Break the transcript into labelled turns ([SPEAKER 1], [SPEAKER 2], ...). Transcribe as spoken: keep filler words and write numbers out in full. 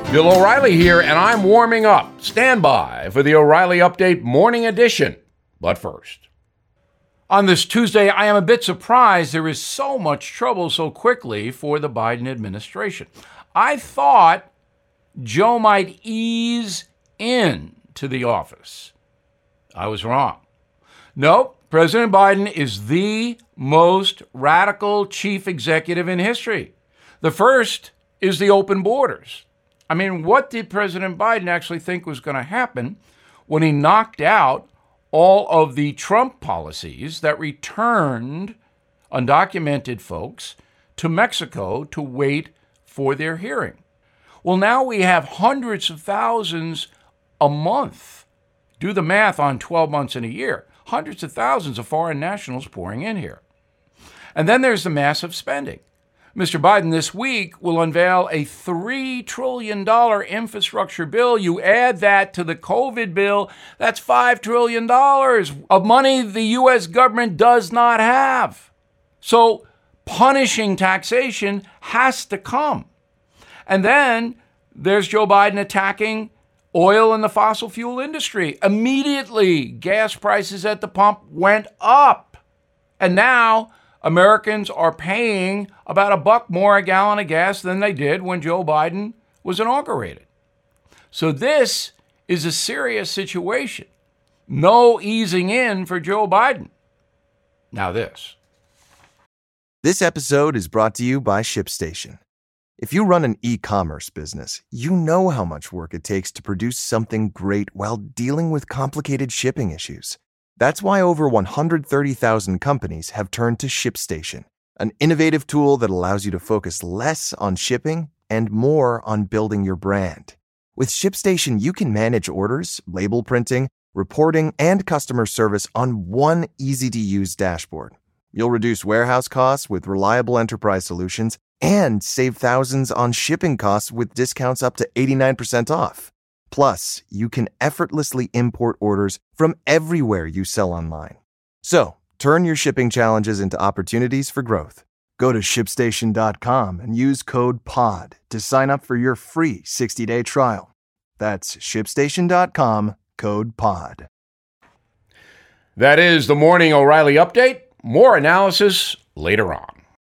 [SPEAKER 1] Bill O'Reilly here, and I'm warming up. Stand by for the O'Reilly Update Morning Edition. But first, on this Tuesday, I am a bit surprised there is so much trouble so quickly for the Biden administration. I thought Joe might ease in to the office. I was wrong. Nope, President Biden is the most radical chief executive in history. The first is the open borders. I mean, what did President Biden actually think was going to happen when he knocked out all of the Trump policies that returned undocumented folks to Mexico to wait for their hearing? Well, now we have hundreds of thousands a month. Do the math on twelve months in a year. Hundreds of thousands of foreign nationals pouring in here. And then there's the massive spending. Mister Biden this week will unveil a three trillion dollars infrastructure bill. You add that to the COVID bill, that's five trillion dollars of money the U S government does not have. So punishing taxation has to come. And then there's Joe Biden attacking oil and the fossil fuel industry. Immediately, gas prices at the pump went up. And now Americans are paying about a buck more a gallon of gas than they did when Joe Biden was inaugurated. So this is a serious situation. No easing in for Joe Biden. Now this.
[SPEAKER 2] This episode is brought to you by ShipStation. If you run an e-commerce business, you know how much work it takes to produce something great while dealing with complicated shipping issues. That's why over one hundred thirty thousand companies have turned to ShipStation, an innovative tool that allows you to focus less on shipping and more on building your brand. With ShipStation, you can manage orders, label printing, reporting, and customer service on one easy-to-use dashboard. You'll reduce warehouse costs with reliable enterprise solutions and save thousands on shipping costs with discounts up to eighty-nine percent off. Plus, you can effortlessly import orders from everywhere you sell online. So, turn your shipping challenges into opportunities for growth. Go to ship station dot com and use code P O D to sign up for your free sixty-day trial. That's ship station dot com, code P O D.
[SPEAKER 1] That is the Morning O'Reilly Update. More analysis later on.